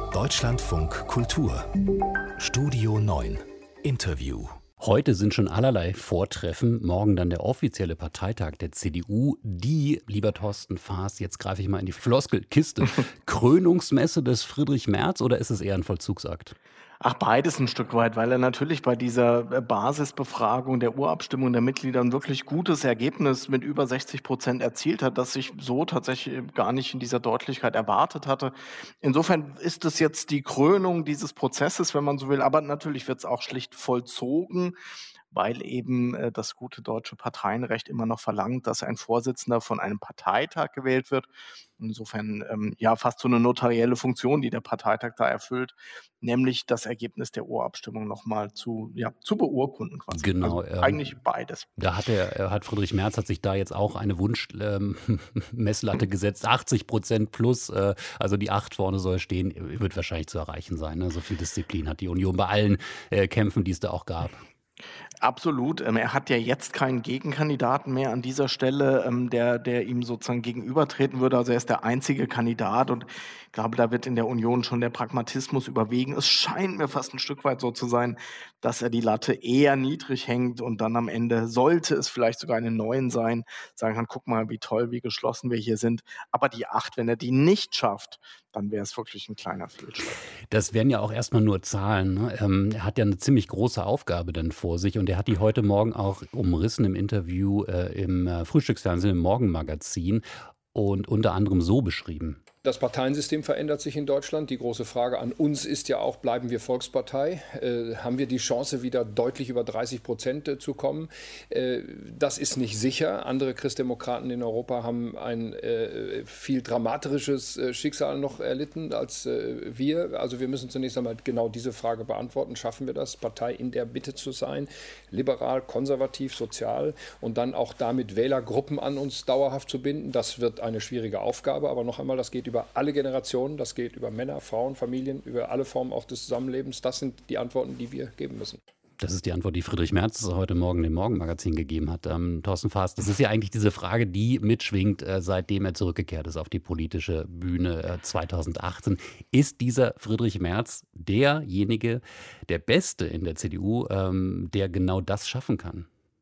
Deutschlandfunk Kultur Studio 9 Interview. Heute sind schon allerlei Vortreffen, morgen dann der offizielle Parteitag der CDU. Die, lieber Thorsten Faas, jetzt greife ich mal in die Floskelkiste, Krönungsmesse des Friedrich Merz oder ist es eher ein Vollzugsakt? Ach, beides ein Stück weit, weil er natürlich bei dieser Basisbefragung der Urabstimmung der Mitglieder ein wirklich gutes Ergebnis mit über 60% erzielt hat, das ich so tatsächlich gar nicht in dieser Deutlichkeit erwartet hatte. Insofern ist es jetzt die Krönung dieses Prozesses, wenn man so will, aber natürlich wird es auch schlicht vollzogen, weil eben das gute deutsche Parteienrecht immer noch verlangt, dass ein Vorsitzender von einem Parteitag gewählt wird. Insofern ja fast so eine notarielle Funktion, die der Parteitag da erfüllt, nämlich das Ergebnis der Urabstimmung nochmal zu beurkunden quasi. Genau. Also eigentlich beides. Da hat Friedrich Merz hat sich da jetzt auch eine Wunschmesslatte gesetzt, 80% plus, also die 8 vorne soll stehen, wird wahrscheinlich zu erreichen sein. Ne? So viel Disziplin hat die Union bei allen Kämpfen, die es da auch gab. Absolut. Er hat ja jetzt keinen Gegenkandidaten mehr an dieser Stelle, der ihm sozusagen gegenübertreten würde. Also er ist der einzige Kandidat und ich glaube, da wird in der Union schon der Pragmatismus überwiegen. Es scheint mir fast ein Stück weit so zu sein, dass er die Latte eher niedrig hängt und dann am Ende, sollte es vielleicht sogar einen neuen sein, sagen kann, guck mal, wie toll, wie geschlossen wir hier sind. Aber die 8, wenn er die nicht schafft, dann wäre es wirklich ein kleiner Fehlschlag. Das wären ja auch erstmal nur Zahlen. Ne? Er hat ja eine ziemlich große Aufgabe dann vor sich und er hat die heute Morgen auch umrissen im Interview im Frühstücksfernsehen, im Morgenmagazin und unter anderem so beschrieben. Das Parteiensystem verändert sich in Deutschland. Die große Frage an uns ist ja auch, bleiben wir Volkspartei? Haben wir die Chance, wieder deutlich über 30% zu kommen? Das ist nicht sicher. Andere Christdemokraten in Europa haben ein viel dramatisches Schicksal noch erlitten als wir. Also wir müssen zunächst einmal genau diese Frage beantworten. Schaffen wir das, Partei in der Mitte zu sein? Liberal, konservativ, sozial und dann auch damit Wählergruppen an uns dauerhaft zu binden? Das wird eine schwierige Aufgabe. Aber noch einmal, das geht über alle Generationen, das geht über Männer, Frauen, Familien, über alle Formen auch des Zusammenlebens. Das sind die Antworten, die wir geben müssen. Das ist die Antwort, die Friedrich Merz heute Morgen dem Morgenmagazin gegeben hat. Thorsten Faas, das ist ja eigentlich diese Frage, die mitschwingt, seitdem er zurückgekehrt ist auf die politische Bühne 2018. Ist dieser Friedrich Merz derjenige, der Beste in der CDU, der genau das schaffen kann?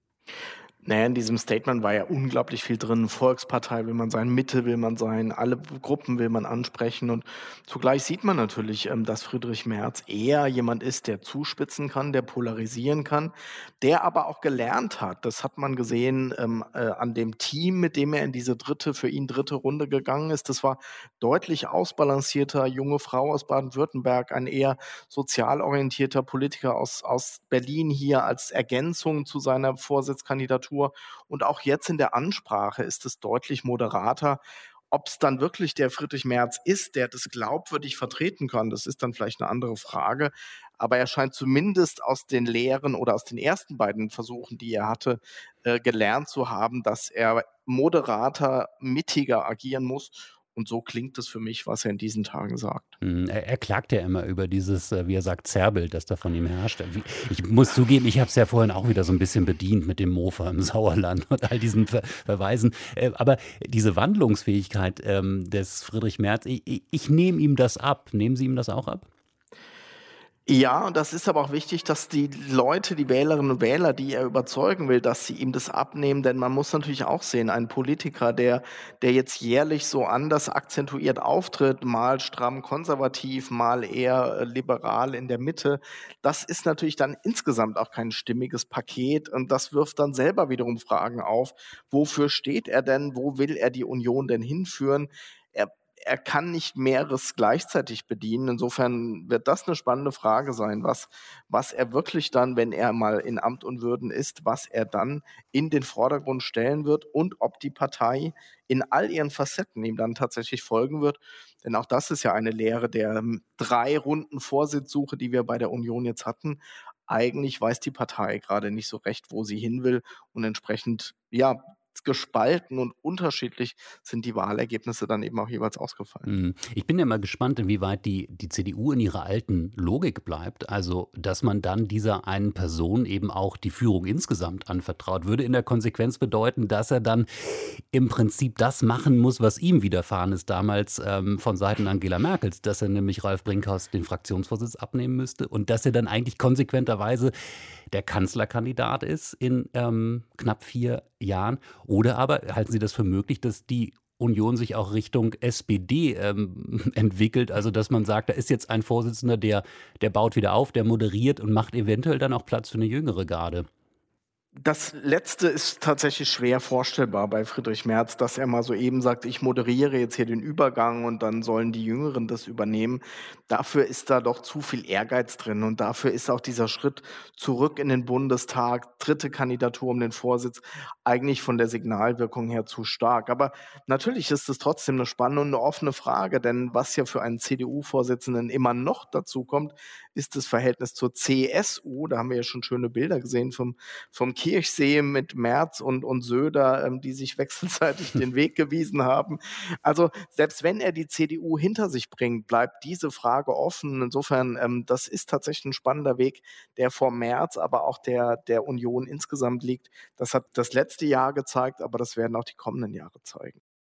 Naja, in diesem Statement war ja unglaublich viel drin. Volkspartei will man sein, Mitte will man sein, alle Gruppen will man ansprechen. Und zugleich sieht man natürlich, dass Friedrich Merz eher jemand ist, der zuspitzen kann, der polarisieren kann, der aber auch gelernt hat. Das hat man gesehen an dem Team, mit dem er in diese für ihn dritte Runde gegangen ist. Das war deutlich ausbalancierter, junge Frau aus Baden-Württemberg, ein eher sozial orientierter Politiker aus Berlin hier als Ergänzung zu seiner Vorsitzkandidatur. Und auch jetzt in der Ansprache ist es deutlich moderater. Ob es dann wirklich der Friedrich Merz ist, der das glaubwürdig vertreten kann, das ist dann vielleicht eine andere Frage. Aber er scheint zumindest aus den Lehren oder aus den ersten beiden Versuchen, die er hatte, gelernt zu haben, dass er moderater, mittiger agieren muss. Und so klingt es für mich, was er in diesen Tagen sagt. Er klagt ja immer über dieses, wie er sagt, Zerrbild, das da von ihm herrscht. Ich muss zugeben, ich habe es ja vorhin auch wieder so ein bisschen bedient mit dem Mofa im Sauerland und all diesen Verweisen. Aber diese Wandlungsfähigkeit des Friedrich Merz, ich nehme ihm das ab. Nehmen Sie ihm das auch ab? Ja, und das ist aber auch wichtig, dass die Leute, die Wählerinnen und Wähler, die er überzeugen will, dass sie ihm das abnehmen. Denn man muss natürlich auch sehen, ein Politiker, der jetzt jährlich so anders akzentuiert auftritt, mal stramm konservativ, mal eher liberal in der Mitte, das ist natürlich dann insgesamt auch kein stimmiges Paket. Und das wirft dann selber wiederum Fragen auf. Wofür steht er denn? Wo will er die Union denn hinführen? Er kann nicht mehreres gleichzeitig bedienen. Insofern wird das eine spannende Frage sein, was er wirklich dann, wenn er mal in Amt und Würden ist, was er dann in den Vordergrund stellen wird und ob die Partei in all ihren Facetten ihm dann tatsächlich folgen wird. Denn auch das ist ja eine Lehre der 3 Runden Vorsitzsuche, die wir bei der Union jetzt hatten. Eigentlich weiß die Partei gerade nicht so recht, wo sie hin will und entsprechend, ja, gespalten und unterschiedlich sind die Wahlergebnisse dann eben auch jeweils ausgefallen. Ich bin ja mal gespannt, inwieweit die CDU in ihrer alten Logik bleibt. Also, dass man dann dieser einen Person eben auch die Führung insgesamt anvertraut, würde in der Konsequenz bedeuten, dass er dann im Prinzip das machen muss, was ihm widerfahren ist damals von Seiten Angela Merkels, dass er nämlich Ralf Brinkhaus den Fraktionsvorsitz abnehmen müsste und dass er dann eigentlich konsequenterweise der Kanzlerkandidat ist in knapp 4 Jahren. Oder aber halten Sie das für möglich, dass die Union sich auch Richtung SPD entwickelt, also dass man sagt, da ist jetzt ein Vorsitzender, der baut wieder auf, der moderiert und macht eventuell dann auch Platz für eine jüngere Garde? Das Letzte ist tatsächlich schwer vorstellbar bei Friedrich Merz, dass er mal so eben sagt: „Ich moderiere jetzt hier den Übergang und dann sollen die Jüngeren das übernehmen.“ Dafür ist da doch zu viel Ehrgeiz drin und dafür ist auch dieser Schritt zurück in den Bundestag, 3. Kandidatur um den Vorsitz, eigentlich von der Signalwirkung her zu stark. Aber natürlich ist es trotzdem eine spannende und 'ne offene Frage, denn was ja für einen CDU-Vorsitzenden immer noch dazukommt, ist das Verhältnis zur CSU. Da haben wir ja schon schöne Bilder gesehen vom Kirchsee mit Merz und Söder, die sich wechselseitig den Weg gewiesen haben. Also selbst wenn er die CDU hinter sich bringt, bleibt diese Frage offen. Insofern, das ist tatsächlich ein spannender Weg, der vor Merz, aber auch der Union insgesamt liegt. Das hat das letzte Jahr gezeigt, aber das werden auch die kommenden Jahre zeigen.